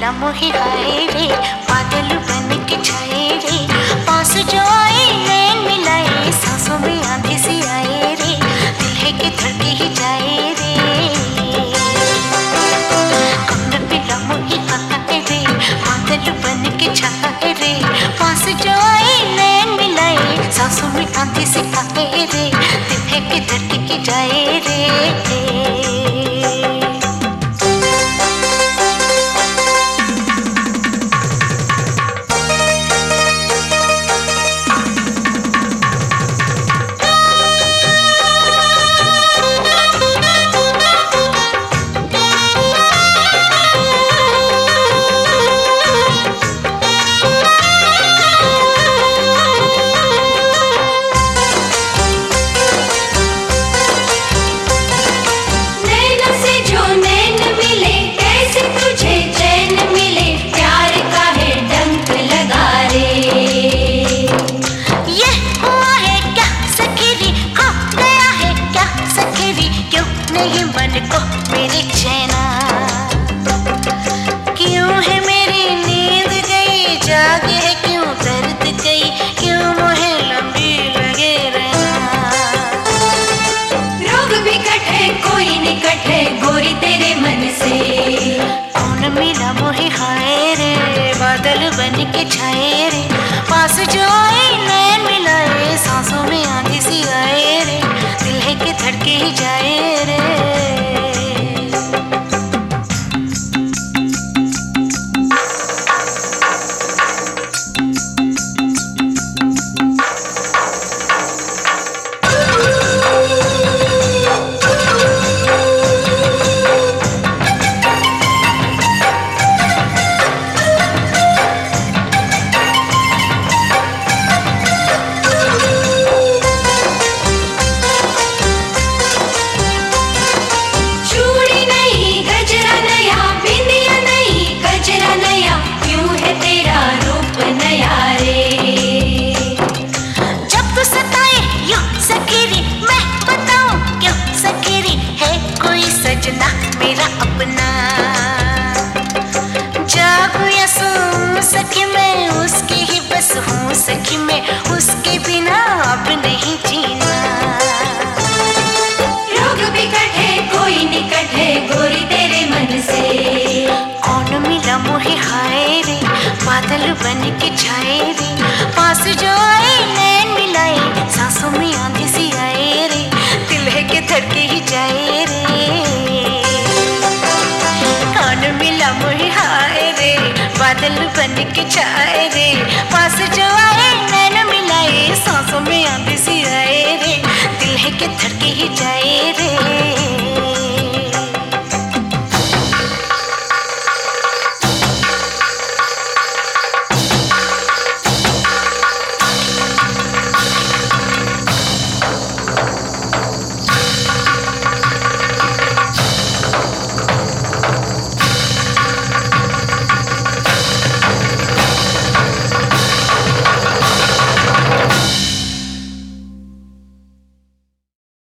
मिला मोहे हाय रे, बादल बन के छाए रे, पास जो आए नैन मिलाए, सांसों में आंधी सी आए रे, दिल है कि धड़के ही जाए रे। कब मिला मोहे हाय रे, बादल बन के छाए रे, पास जो आए नैन मिलाए, सांसों में आंधी सी आए रे, दिल है कि धड़के ही जाए रे। मन को मेरे चैना क्यों है, मेरी नींद गई, जाग है क्यों दर्द गई, क्यों मोहे लंबी लगे रहना। रोग बिकट है कोई निकट है गोरी तेरे मन से, कौन मिला मोहे हाय रे, बादल बन के छाए रे, पास जो आए नैन मिलाए, सांसों में आंधी सी आए रे, दिल है कि धड़के ही जाए रे। सजना मेरा अपना, जागूं या सोऊं सखी मैं उसकी ही बस हूँ सखी मैं, उसके बिना अब नहीं जीना। रोग बिकट है कोई निकट है गोरी तेरे मन से, कौन मिला मोहे हाय रे, बादल बन के छाए रे, पास जो आए नैन मिलाए, सांसों में आंधी सी आए रे, दिल है कि धड़के ही जाए रे। मिला मोहे हाय रे, बादल बन के छाए रे, पास जो आए नैन मिलाए, सांसों में आंधी सी आए रे, दिल है कि धड़के ही जाए रे।